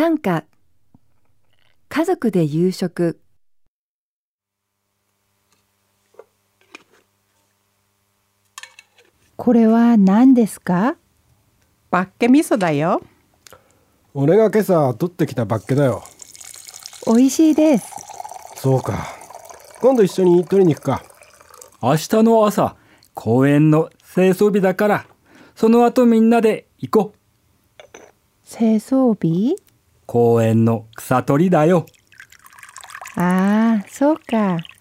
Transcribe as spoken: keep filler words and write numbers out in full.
参加、家族で夕食。 これは何ですか？ バッケ味噌だよ。 俺が今朝取ってきたバッケだよ。 おいしいです。 そうか。今度一緒に取りに行くか。 明日の朝、公園の清掃日だから、その後みんなで行こう。 清掃日？ 公園の草取りだよ。 ああ、そうか。